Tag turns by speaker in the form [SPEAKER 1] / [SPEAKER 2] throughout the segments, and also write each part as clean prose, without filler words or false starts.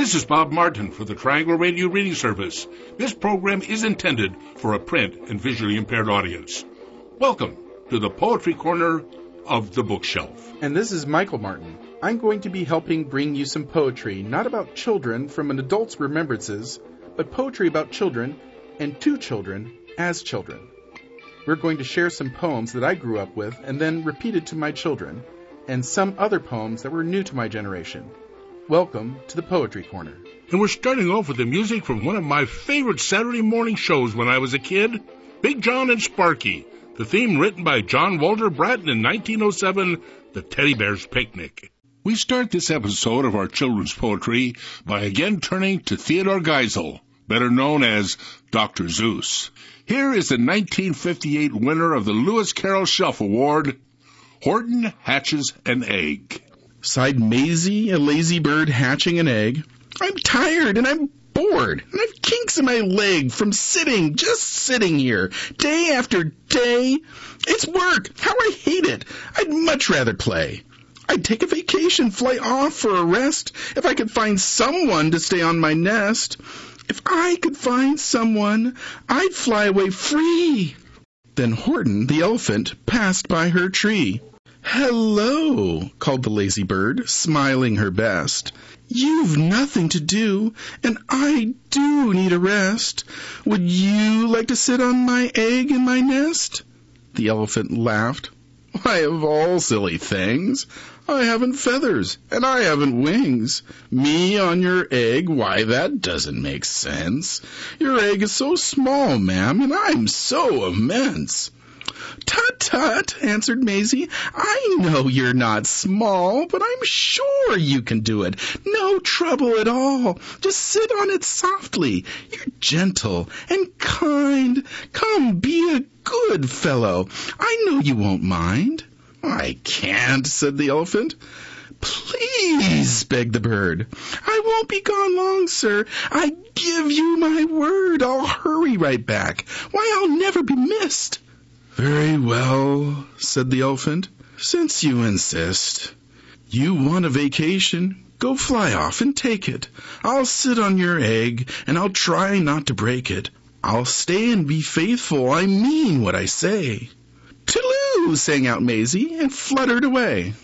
[SPEAKER 1] This is Bob Martin for the Triangle Radio Reading Service. This program is intended for a print and visually impaired audience. Welcome to the Poetry Corner of the Bookshelf.
[SPEAKER 2] And this is Michael Martin. I'm going to be helping bring you some poetry, not about children from an adult's remembrances, but poetry about children and to children as children. We're going to share some poems that I grew up with and then repeated to my children, and some other poems that were new to my generation. Welcome to the Poetry Corner.
[SPEAKER 1] And we're starting off with the music from one of my favorite Saturday morning shows when I was a kid, Big John and Sparky, the theme written by John Walter Bratton in 1907, The Teddy Bear's Picnic. We start this episode of our children's poetry by again turning to Theodore Geisel, better known as Dr. Seuss. Here is the 1958 winner of the Lewis Carroll Shelf Award, Horton Hatches an Egg.
[SPEAKER 3] Sighed Maisie, a lazy bird hatching an egg. I'm tired and I'm bored, and I've kinks in my leg from just sitting here, day after day. It's work. How I hate it. I'd much rather play. I'd take a vacation, fly off for a rest, if I could find someone to stay on my nest. If I could find someone, I'd fly away free. Then Horton, the elephant, passed by her tree. Hello, called the lazy bird, smiling her best. You've nothing to do, and I do need a rest. Would you like to sit on my egg in my nest? The elephant laughed. Why, of all silly things, I haven't feathers, and I haven't wings. Me on your egg, why, that doesn't make sense. Your egg is so small, ma'am, and I'm so immense. Tut-tut, answered Maisie. I know you're not small, but I'm sure you can do it. No trouble at all. Just sit on it softly. You're gentle and kind. Come, be a good fellow. I know you won't mind. I can't, said the elephant. Please, begged the bird. I won't be gone long, sir. I give you my word. I'll hurry right back. Why, I'll never be missed. Very well, said the elephant, since you insist. You want a vacation? Go fly off and take it. I'll sit on your egg, and I'll try not to break it. I'll stay and be faithful. I mean what I say. Toodaloo, sang out Maisie, and fluttered away.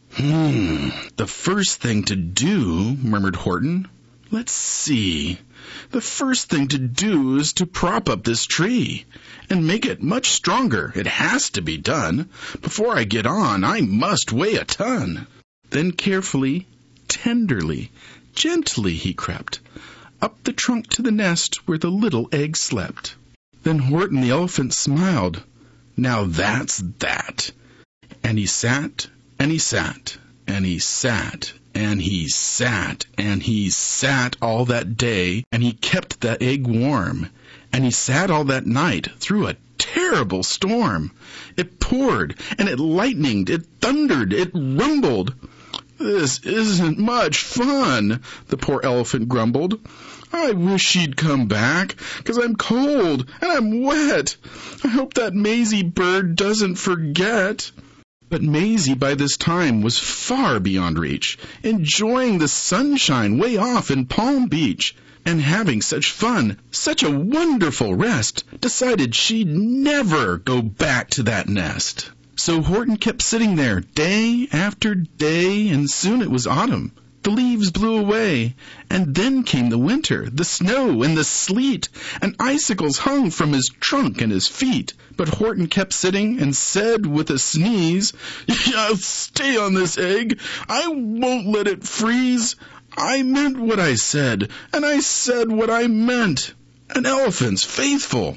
[SPEAKER 3] The first thing to do, murmured Horton. Let's see. The first thing to do is to prop up this tree and make it much stronger. It has to be done. Before I get on, I must weigh a ton. Then carefully, tenderly, gently he crept up the trunk to the nest where the little egg slept. Then Horton the elephant smiled. Now that's that. And he sat, and he sat, and he sat, and he sat, and he sat all that day, and he kept that egg warm. And he sat all that night through a terrible storm. It poured, and it lightened, it thundered, it rumbled. This isn't much fun, the poor elephant grumbled. I wish she'd come back, 'cause I'm cold and I'm wet. I hope that Maisie bird doesn't forget. But Maisie by this time was far beyond reach, enjoying the sunshine way off in Palm Beach, and having such fun, such a wonderful rest, decided she'd never go back to that nest. So Horton kept sitting there day after day, and soon it was autumn. The leaves blew away, and then came the winter, the snow and the sleet, and icicles hung from his trunk and his feet. But Horton kept sitting and said with a sneeze, I'll stay on this egg. I won't let it freeze. I meant what I said, and I said what I meant. An elephant's faithful,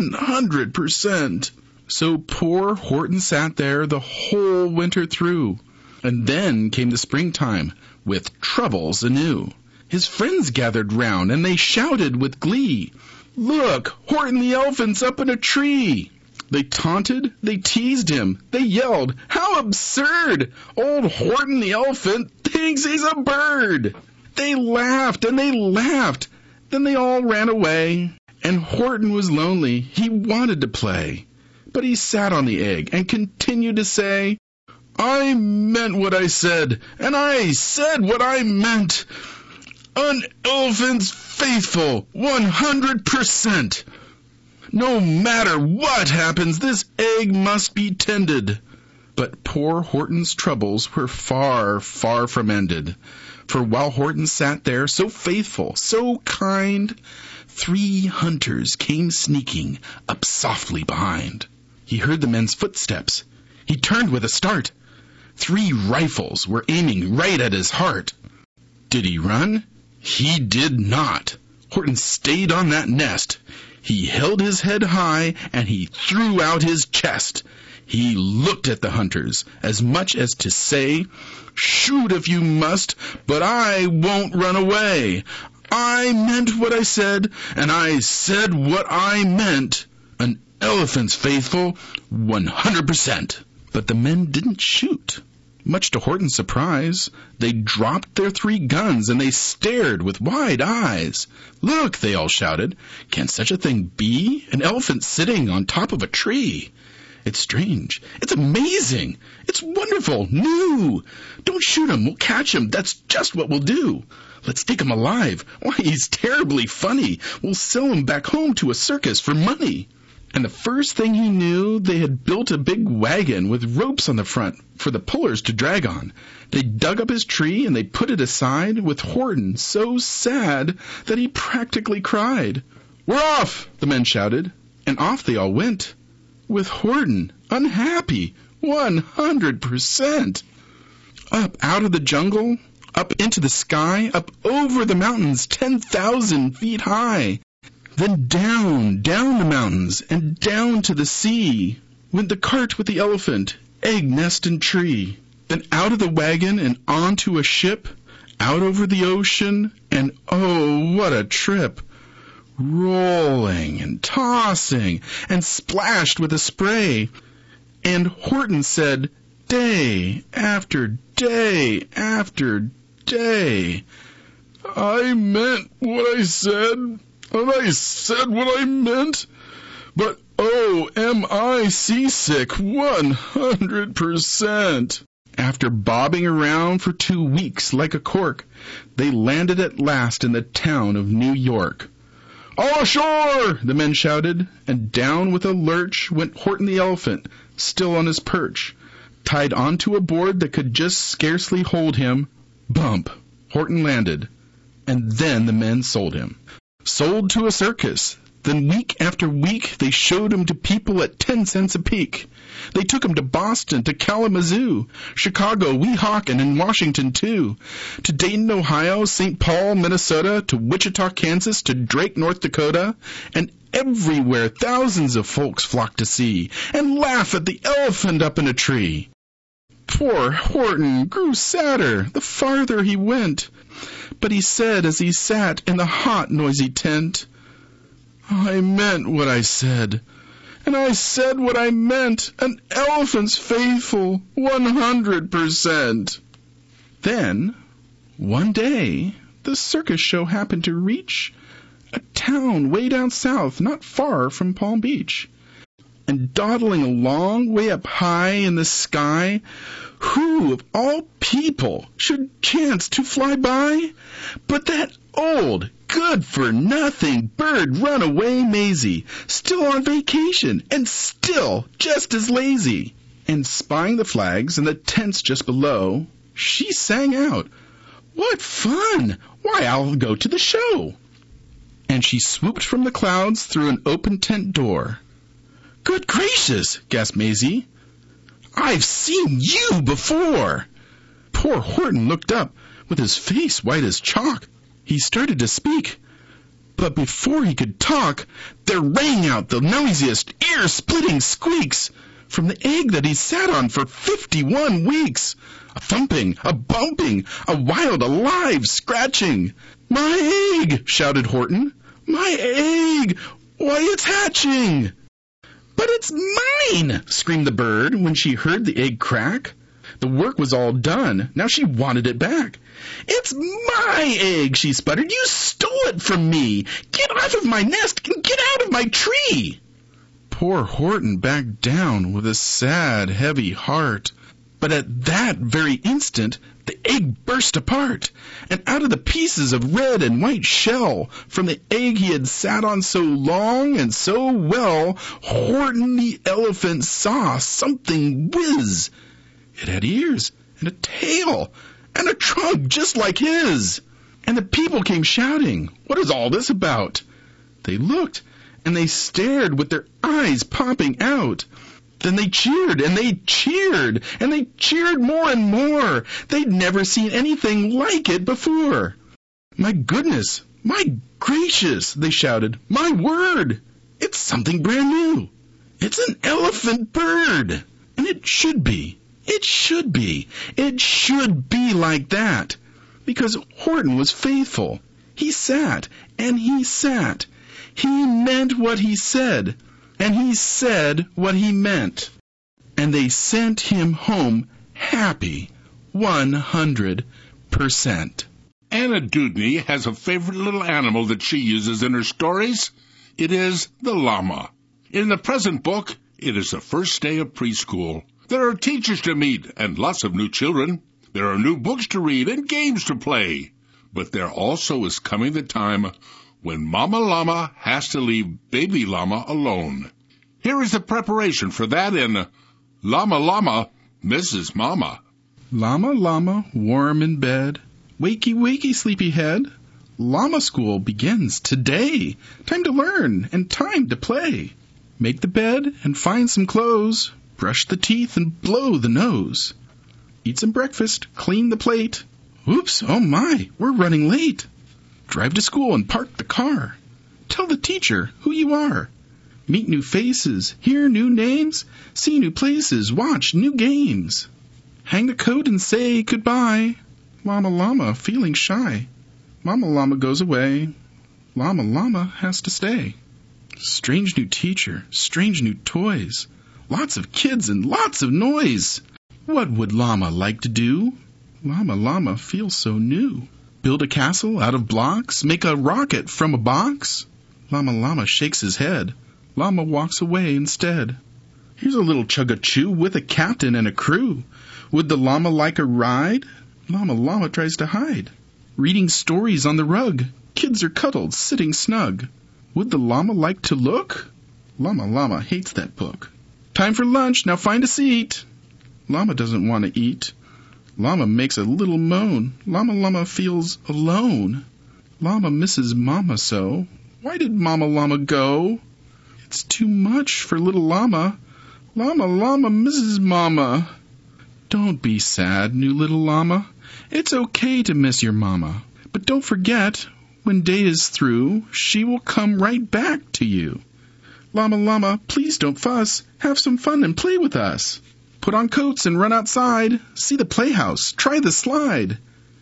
[SPEAKER 3] 100%. So poor Horton sat there the whole winter through. And then came the springtime, with troubles anew. His friends gathered round, and they shouted with glee, Look, Horton the elephant's up in a tree. They taunted, they teased him, they yelled, How absurd! Old Horton the elephant thinks he's a bird. They laughed, and they laughed. Then they all ran away, and Horton was lonely. He wanted to play. But he sat on the egg and continued to say, I meant what I said, and I said what I meant. An elephant's faithful, 100%. No matter what happens, this egg must be tended. But poor Horton's troubles were far, far from ended. For while Horton sat there, so faithful, so kind, 3 hunters came sneaking up softly behind. He heard the men's footsteps. He turned with a start. 3 rifles were aiming right at his heart. Did he run? He did not. Horton stayed on that nest. He held his head high, and he threw out his chest. He looked at the hunters, as much as to say, "Shoot if you must, but I won't run away. I meant what I said, and I said what I meant. An elephant's faithful, 100%. But the men didn't shoot. Much to Horton's surprise, they dropped their 3 guns and they stared with wide eyes. "Look," they all shouted, "can such a thing be? An elephant sitting on top of a tree. It's strange. It's amazing. It's wonderful. New. Don't shoot him. We'll catch him. That's just what we'll do. Let's take him alive. Why, he's terribly funny. We'll sell him back home to a circus for money." And the first thing he knew, they had built a big wagon with ropes on the front for the pullers to drag on. They dug up his tree and they put it aside, with Horton so sad that he practically cried. "We're off!" the men shouted, and off they all went, with Horton unhappy, 100%. Up out of the jungle, up into the sky, up over the mountains 10,000 feet high. Then down the mountains, and down to the sea, went the cart with the elephant, egg, nest, and tree. Then out of the wagon and onto a ship, out over the ocean, and oh, what a trip! Rolling and tossing, and splashed with the spray. And Horton said, day after day after day, "I meant what I said. And I said what I meant, but oh, am I seasick, 100%. After bobbing around for 2 weeks like a cork, they landed at last in the town of New York. "All ashore!" the men shouted, and down with a lurch went Horton the elephant, still on his perch, tied onto a board that could just scarcely hold him. Bump! Horton landed, and then the men sold him. Sold to a circus. Then week after week they showed him to people at 10 cents a peek. They took him to Boston, to Kalamazoo, Chicago, Weehawken, and Washington too, to Dayton, Ohio, St. Paul, Minnesota, to Wichita, Kansas, to Drake, North Dakota, and everywhere thousands of folks flocked to see and laugh at the elephant up in a tree. Poor Horton grew sadder the farther he went, but he said as he sat in the hot, noisy tent, "I meant what I said, and I said what I meant, an elephant's faithful, 100%. Then, one day, the circus show happened to reach a town way down south, not far from Palm Beach. And dawdling along way up high in the sky, who of all people should chance to fly by but that old, good-for-nothing bird runaway Maisie, still on vacation and still just as lazy. And spying the flags and the tents just below, she sang out, "What fun! Why, I'll go to the show!" And she swooped from the clouds through an open tent door. "Good gracious!" gasped Maisie. "I've seen you before!" Poor Horton looked up, with his face white as chalk. He started to speak, but before he could talk, there rang out the noisiest, ear-splitting squeaks from the egg that he sat on for 51 weeks. A thumping, a bumping, a wild, alive scratching. "My egg!" shouted Horton. "My egg! Why, it's hatching!" "But it's mine!" screamed the bird when she heard the egg crack. The work was all done. Now she wanted it back. "It's my egg!" she sputtered. "You stole it from me! Get off of my nest and get out of my tree!" Poor Horton backed down with a sad, heavy heart. But at that very instant, the egg burst apart, and out of the pieces of red and white shell from the egg he had sat on so long and so well, Horton the elephant saw something whiz. It had ears and a tail and a trunk just like his. And the people came shouting, "What is all this about?" They looked, and they stared with their eyes popping out. Then they cheered, and they cheered, and they cheered more and more. They'd never seen anything like it before. "My goodness, my gracious," they shouted. "My word, it's something brand new. It's an elephant bird. And it should be. It should be. It should be like that." Because Horton was faithful. He sat, and he sat. He meant what he said, and he said what he meant. And they sent him home happy, 100%.
[SPEAKER 1] Anna Dewdney has a favorite little animal that she uses in her stories. It is the llama. In the present book, it is the first day of preschool. There are teachers to meet and lots of new children. There are new books to read and games to play. But there also is coming the time when Mama Llama has to leave Baby Llama alone. Here is the preparation for that in Llama Llama, Mrs. Mama.
[SPEAKER 3] Llama, llama, warm in bed. Wakey, wakey, sleepyhead. Llama school begins today. Time to learn and time to play. Make the bed and find some clothes. Brush the teeth and blow the nose. Eat some breakfast, clean the plate. Oops, oh my, we're running late. Drive to school and park the car. Tell the teacher who you are. Meet new faces, hear new names, see new places, watch new games. Hang the coat and say goodbye. Llama Llama feeling shy. Mama Llama goes away. Llama Llama has to stay. Strange new teacher, strange new toys. Lots of kids and lots of noise. What would Llama like to do? Llama Llama feels so new. Build a castle out of blocks, make a rocket from a box. Llama Llama shakes his head. Llama walks away instead. Here's a little chug-a-chew with a captain and a crew. Would the llama like a ride? Llama Llama tries to hide. Reading stories on the rug. Kids are cuddled, sitting snug. Would the llama like to look? Llama Llama hates that book. Time for lunch, now find a seat. Llama doesn't want to eat. Llama makes a little moan. Llama Llama feels alone. Llama misses Mama so. Why did Mama Llama go? It's too much for little llama. Llama Llama misses Mama. Don't be sad, new little llama. It's okay to miss your mama. But don't forget, when day is through, she will come right back to you. Llama Llama, please don't fuss. Have some fun and play with us. Put on coats and run outside. See the playhouse. Try the slide.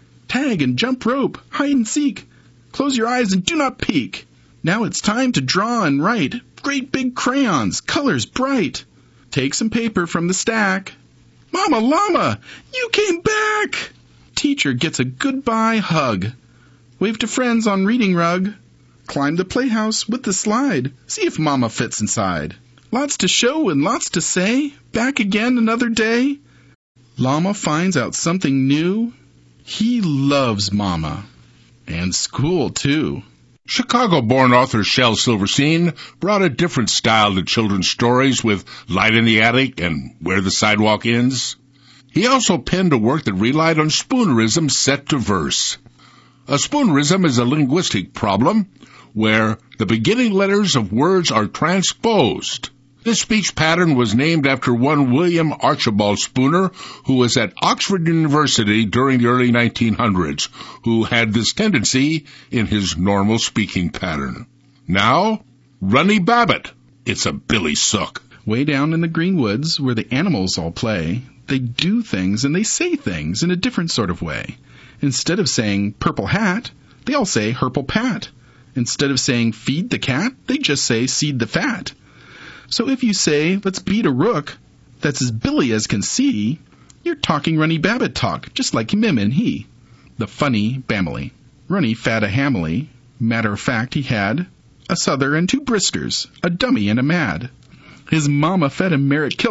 [SPEAKER 3] Tag and jump rope. Hide and seek. Close your eyes and do not peek. Now it's time to draw and write. Great big crayons, colors bright. Take some paper from the stack. Mama Llama, you came back! Teacher gets a goodbye hug. Wave to friends on reading rug. Climb the playhouse with the slide. See if Mama fits inside. Lots to show and lots to say. Back again another day. Llama finds out something new. He loves Mama. And school, too.
[SPEAKER 1] Chicago-born author Shel Silverstein brought a different style to children's stories with Light in the Attic and Where the Sidewalk Ends. He also penned a work that relied on spoonerism set to verse. A spoonerism is a linguistic problem where the beginning letters of words are transposed. This speech pattern was named after one William Archibald Spooner, who was at Oxford University during the early 1900s, who had this tendency in his normal speaking pattern. Now, Runny Babbitt. It's a Billy Sook.
[SPEAKER 3] Way down in the green woods where the animals all play, they do things and they say things in a different sort of way. Instead of saying purple hat, they all say herple pat. Instead of saying feed the cat, they just say seed the fat. So if you say, let's beat a rook, that's as Billy as can see, you're talking Runny Babbitt talk, just like him and he. The funny Bamily. Runny fat a hamily. Matter of fact, he had a Souther and 2 briskers, a dummy and a mad. His mama fed him Merritt Kilk,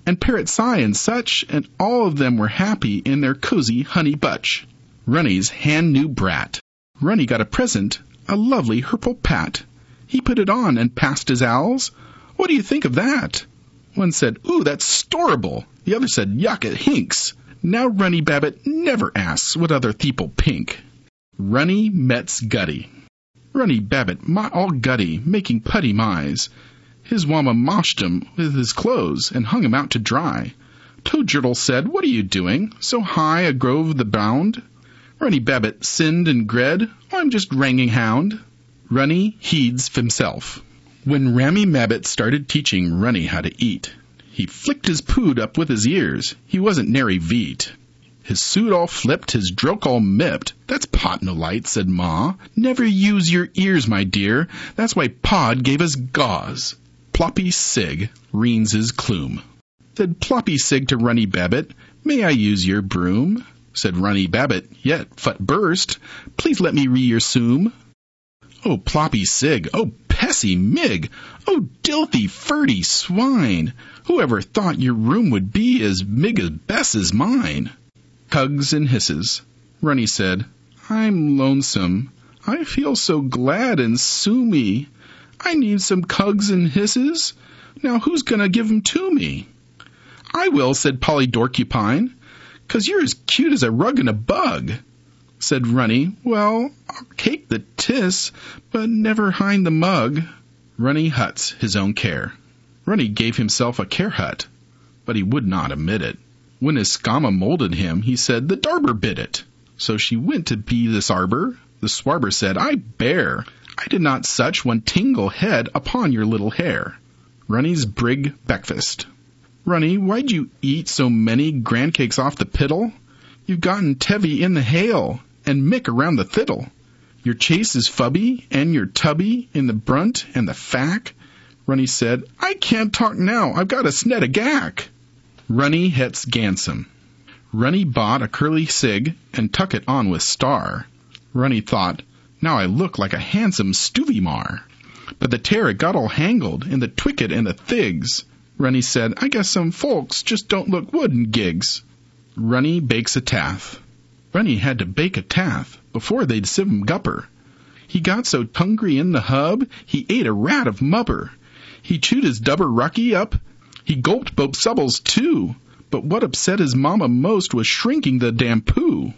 [SPEAKER 3] and Parrot Cy and such, and all of them were happy in their cozy honey butch. Runny's hand-new brat. Runny got a present, a lovely purple pat. He put it on and passed his owls. What do you think of that? One said, "Ooh, that's storable." The other said, "Yuck, it hinks." Now Runny Babbit never asks what other theeple pink. Runny mets Gutty. Runny Babbit all gutty, making putty mize. His wamma moshed him with his clothes and hung him out to dry. Toadgertle said, "What are you doing, so high a grove the bound?" Runny Babbit sinned and gred, "I'm just wranging hound." Runny heeds himself. When Rammy Mabbit started teaching Runny how to eat, he flicked his pood up with his ears. He wasn't nary veet. His suit all flipped, his droke all mipped. "That's pot no light," said Ma. "Never use your ears, my dear. That's why Pod gave us gauze." Ploppy Sig reens his clume. Said Ploppy Sig to Runny Babbit, "May I use your broom?" Said Runny Babbit, "Yet, fut burst, please let me re your soom." "Oh, Ploppy Sig, oh, Pessy Mig, oh, dilthy, furty swine, whoever thought your room would be as big as Bess's mine?" Tugs and hisses. Runny said, "I'm lonesome. I feel so glad and soomy. I need some cugs and hisses. Now who's gonna give 'em to me?" "I will," said Polly Dorcupine, "'cause you're as cute as a rug and a bug." Said Runny, "Well, I'll take the tiss, but never hind the mug." Runny huts his own care. Runny gave himself a care hut, but he would not admit it. When his scamma molded him, he said, "The darber bit it." So she went to be this arbor. The swarber said, "I bear. I did not such one tingle head upon your little hair." Runny's brig breakfast. "Runny, why'd you eat so many grand cakes off the piddle? You've gotten Tevy in the hail, and Mick around the thiddle. Your chase is fubby, and your tubby in the brunt and the fack." Runny said, "I can't talk now. I've got a snet a gack." Runny hets Gansome. Runny bought a curly cig and tuck it on with star. Runny thought, "Now I look like a handsome Stuvie-mar." But the tear got all hangled in the twicket and the thigs. Runny said, "I guess some folks just don't look wooden gigs." Runny bakes a taff. Runny had to bake a taff before they'd sieve 'em gupper. He got so hungry in the hub, he ate a rat of mubber. He chewed his dubber rucky up. He gulped both subbles too. But what upset his mamma most was shrinking the damn poo.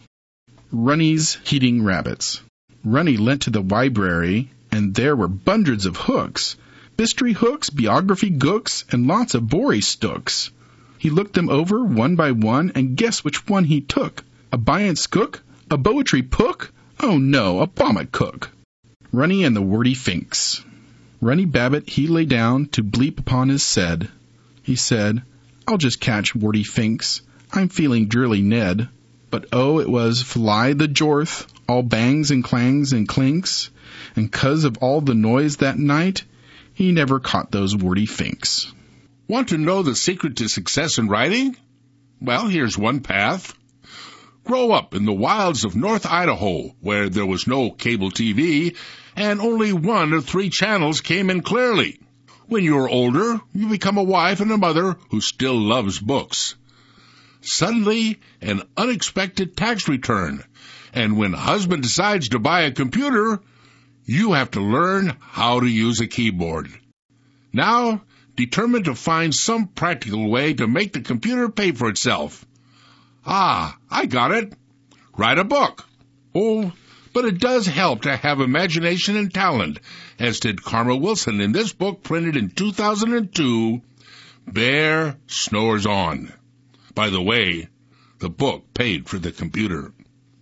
[SPEAKER 3] Runny's heating rabbits. Runny went to the library, and there were bundreds of hooks. Bistry hooks, biography gooks, and lots of bory stooks. He looked them over one by one, and guess which one he took. A Bryant Skook? A Poetry Pook? Oh no, a Vomit Cook. Runny and the Wordy Finks. Runny Babbit he lay down to bleep upon his said. He said, "I'll just catch Wordy Finks. I'm feeling drearily Ned." But oh, it was fly the jorth, all bangs and clangs and clinks, and 'cause of all the noise that night, he never caught those Wordy Finks.
[SPEAKER 1] Want to know the secret to success in writing? Well, here's one path. Grow up in the wilds of North Idaho, where there was no cable TV, and only 1 of 3 channels came in clearly. When you're older, you become a wife and a mother who still loves books. Suddenly, an unexpected tax return, and when husband decides to buy a computer, you have to learn how to use a keyboard. Now, determined to find some practical way to make the computer pay for itself. Ah, I got it. Write a book. Oh, but it does help to have imagination and talent, as did Karma Wilson in this book printed in 2002, Bear Snores On. By the way, the book paid for the computer.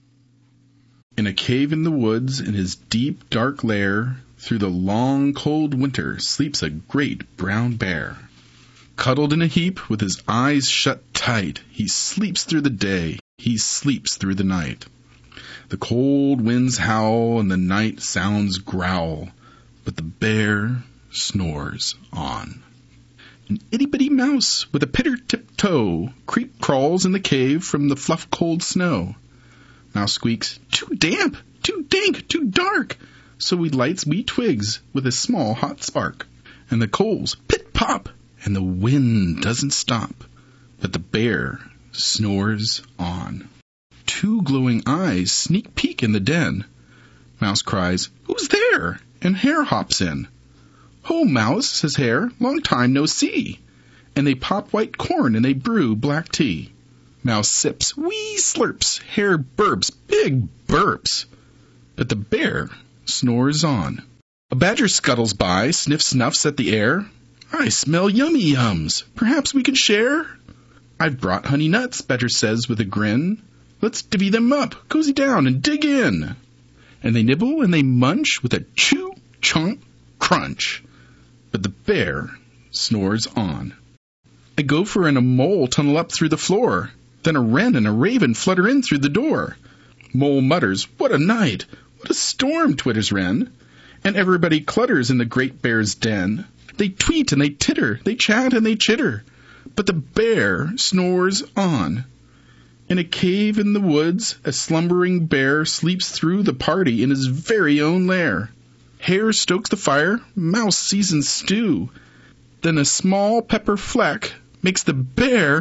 [SPEAKER 3] In a cave in the woods, in his deep, dark lair, through the long, cold winter, sleeps a great brown bear. Cuddled in a heap, with his eyes shut tight, he sleeps through the day, he sleeps through the night. The cold winds howl, and the night sounds growl, but the bear snores on. An itty-bitty mouse with a pitter-tip-toe crawls in the cave from the fluff-cold snow. Mouse squeaks, "Too damp, too dank, too dark," so he lights wee twigs with a small hot spark. And the coals pit-pop, and the wind doesn't stop. but the bear snores on. Two glowing eyes sneak peek in the den. Mouse cries, "Who's there?" and Hare hops in. "Ho, Mouse," says Hare, "long time no see." And they pop white corn and they brew black tea. Mouse sips, wee slurps, Hare burps, big burps. But the bear snores on. A badger scuttles by, sniffs at the air. "I smell yummy yums. Perhaps we could share?" "I've brought honey nuts," Badger says with a grin. "Let's divvy them up, cozy down and dig in." And they nibble and they munch with a chew, chomp, crunch. But the bear snores on. A gopher and a mole tunnel up through the floor. Then a wren and a raven flutter in through the door. Mole mutters, "What a night! What a storm!" twitters wren. And everybody clutters in the great bear's den. They tweet and they titter, they chat and they chitter. But the bear snores on. In a cave in the woods, a slumbering bear sleeps through the party in his very own lair. Hare stokes the fire, Mouse seasons stew. Then a small pepper fleck makes the bear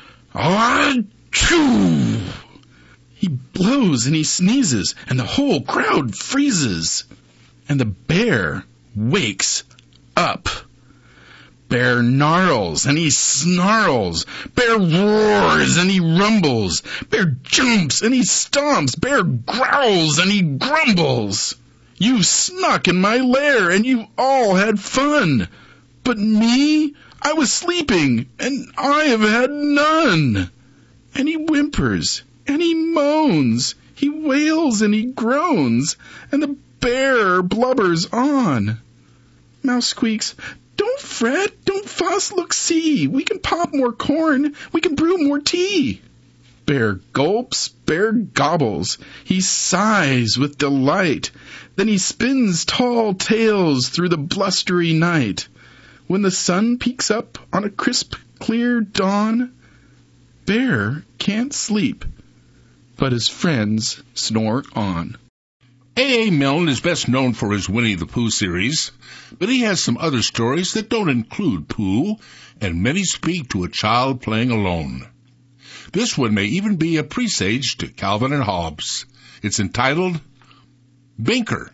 [SPEAKER 3] achoo! He blows and he sneezes, and the whole crowd freezes. And the bear wakes up. Bear gnarls and he snarls. Bear roars and he rumbles. Bear jumps and he stomps. Bear growls and he grumbles. You snuck in my lair and you all had fun. But me, I was sleeping and I have had none. And he whimpers and he moans. He wails and he groans. And the bear blubbers on. Mouse squeaks, "Don't fret, don't fuss, look, see. We can pop more corn, we can brew more tea." Bear gulps, bear gobbles. He sighs with delight. Then he spins tall tales through the blustery night. When the sun peeks up on a crisp, clear dawn, Bear can't sleep, but his friends snore on.
[SPEAKER 1] A.A. Milne is best known for his Winnie the Pooh series, but he has some other stories that don't include Pooh, and many speak to a child playing alone. This one may even be a presage to Calvin and Hobbes. It's entitled Binker.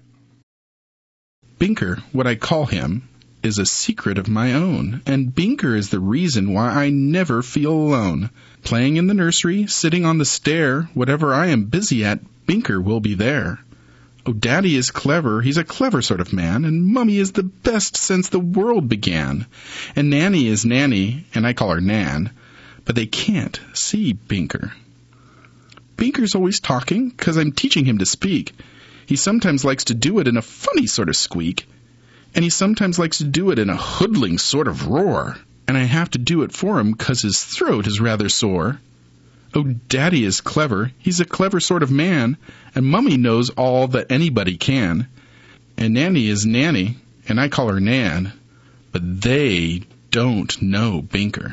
[SPEAKER 3] Binker, what I call him, is a secret of my own, and Binker is the reason why I never feel alone. Playing in the nursery, sitting on the stair, whatever I am busy at, Binker will be there. Oh, Daddy is clever, he's a clever sort of man, and Mummy is the best since the world began. And Nanny is Nanny, and I call her Nan, but they can't see Binker. Binker's always talking, 'cause I'm teaching him to speak. He sometimes likes to do it in a funny sort of squeak, and he sometimes likes to do it in a hoodling sort of roar, and I have to do it for him 'cause his throat is rather sore. Oh, Daddy is clever, he's a clever sort of man, and Mummy knows all that anybody can. And Nanny is Nanny, and I call her Nan, but they don't know Binker.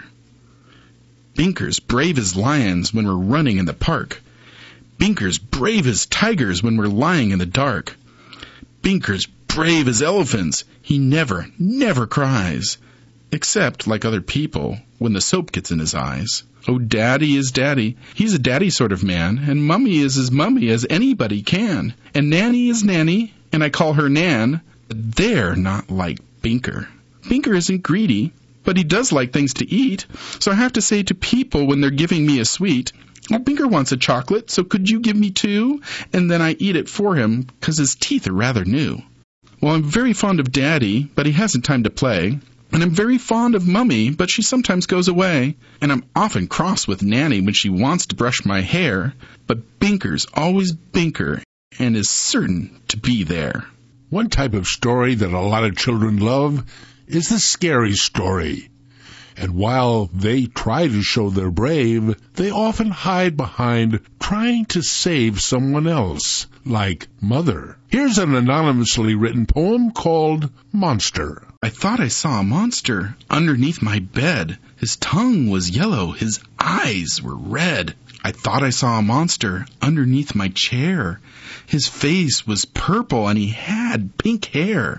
[SPEAKER 3] Binker's brave as lions when we're running in the park. Binker's brave as tigers when we're lying in the dark. Binker's brave as elephants, he never, never cries, except, like other people, when the soap gets in his eyes. Oh, Daddy is Daddy, he's a daddy sort of man, and Mummy is as Mummy as anybody can, and Nanny is Nanny, and I call her Nan, but they're not like Binker. Binker isn't greedy, but he does like things to eat, so I have to say to people when they're giving me a sweet, "Oh, Binker wants a chocolate, so could you give me 2? And then I eat it for him, 'cause his teeth are rather new. Well, I'm very fond of Daddy, but he hasn't time to play. And I'm very fond of Mummy, but she sometimes goes away. And I'm often cross with Nanny when she wants to brush my hair. But Binker's always Binker, and is certain to be there."
[SPEAKER 1] One type of story that a lot of children love is the scary story. And while they try to show they're brave, they often hide behind trying to save someone else, like Mother. Here's an anonymously written poem called Monster.
[SPEAKER 3] I thought I saw a monster underneath my bed. His tongue was yellow, his eyes were red. I thought I saw a monster underneath my chair. His face was purple and he had pink hair.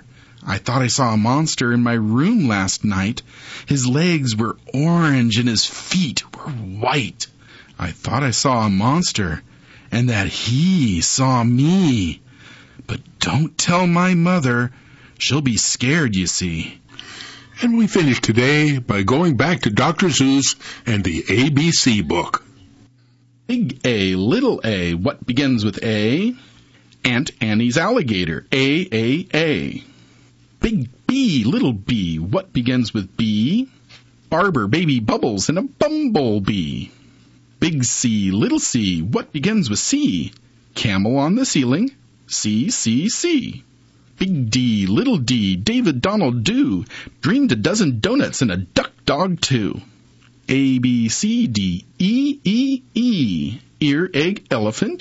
[SPEAKER 3] I thought I saw a monster in my room last night. His legs were orange and his feet were white. I thought I saw a monster and that he saw me. But don't tell my mother. She'll be scared, you see.
[SPEAKER 1] And we finish today by going back to Dr. Seuss and the ABC book.
[SPEAKER 3] Big A, little a, what begins with A? Aunt Annie's alligator, A. Big B, little b, what begins with B? Barber, baby bubbles, and a bumblebee. Big C, little c, what begins with C? Camel on the ceiling, C. Big D, little d, David Donald do, dreamed a dozen donuts and a duck dog too. A, B, C, D, E, ear, egg, elephant,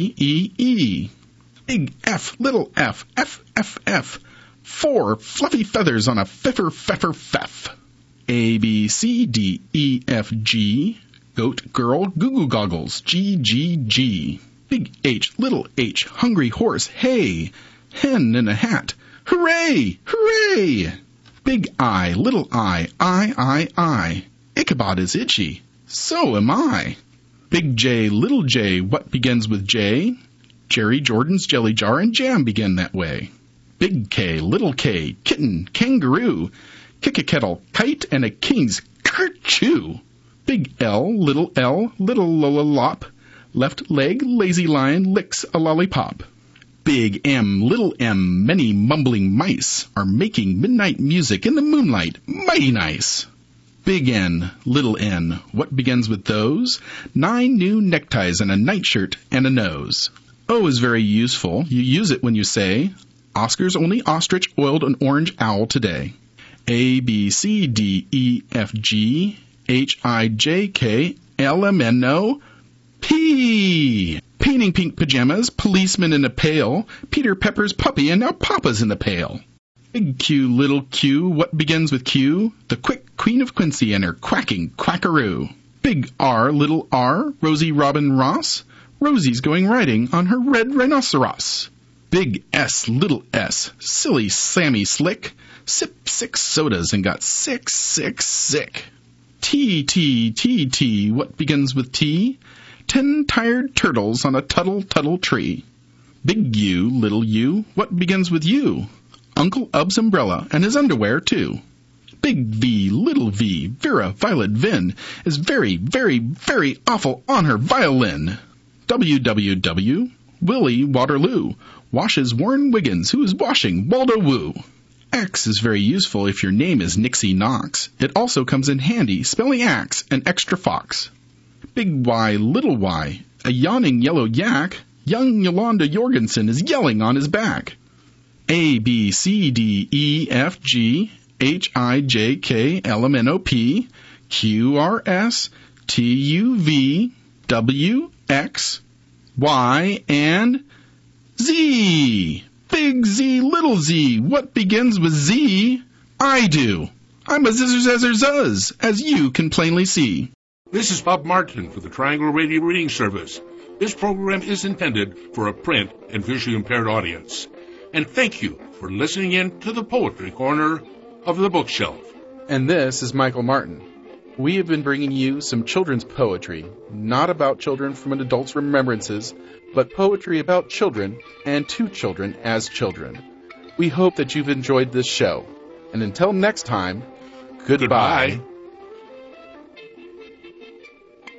[SPEAKER 3] E. Big F, little f, F. 4 fluffy feathers on a feff. A, B, C, D, E, F, G, goat, girl, goo goggles, G. Big H, little h, hungry horse, hey, hen in a hat, hooray! Big I, little I. Ichabod is itchy, so am I. Big J, little j, what begins with J? Jerry Jordan's jelly jar and jam begin that way. Big K, little k, kitten, kangaroo, kick a kettle, kite, and a king's kerchoo. Big L, little lollipop, left leg, lazy lion, licks a lollipop. Big M, little m, many mumbling mice are making midnight music in the moonlight, mighty nice. Big N, little n, what begins with those? 9 new neckties and a nightshirt and a nose. O is very useful. You use it when you say, Oscar's only ostrich oiled an orange owl today. A, B, C, D, E, F, G, H, I, J, K, L, M, N, O, P. Painting pink pajamas, policeman in a pail, Peter Pepper's puppy, and now Papa's in the pail. Big Q, little q, what begins with Q? The quick Queen of Quincy and her quacking quackaroo. Big R, little r, Rosie Robin Ross, Rosie's going riding on her red rhinoceros. Big S, little s, silly Sammy Slick, sipped 6 sodas and got sick. T, what begins with T? 10 tired turtles on a tuttle tree. Big U, little u, what begins with U? Uncle Ub's umbrella and his underwear too. Big V, little v, Vera Violet Vin is very, very, very awful on her violin. WWW, Willie Waterloo, washes Warren Wiggins, who is washing Waldo Woo. X is very useful if your name is Nixie Knox. It also comes in handy spelling axe and extra fox. Big Y, little y, a yawning yellow yak, young Yolanda Jorgensen is yelling on his back. A, B, C, D, E, F, G, H, I, J, K, L, M, N, O, P, Q, R, S, T, U, V, W, X, Y, and Z. Big Z, little z, what begins with Z? I do. I'm a zizzer-zazzer-zuzz, as you can plainly see.
[SPEAKER 1] This is Bob Martin for the Triangle Radio Reading Service. This program is intended for a print and visually impaired audience. And thank you for listening in to the Poetry Corner of the Bookshelf.
[SPEAKER 2] And this is Michael Martin. We have been bringing you some children's poetry, not about children from an adult's remembrances, but poetry about children and to children as children. We hope that you've enjoyed this show. And until next time, goodbye.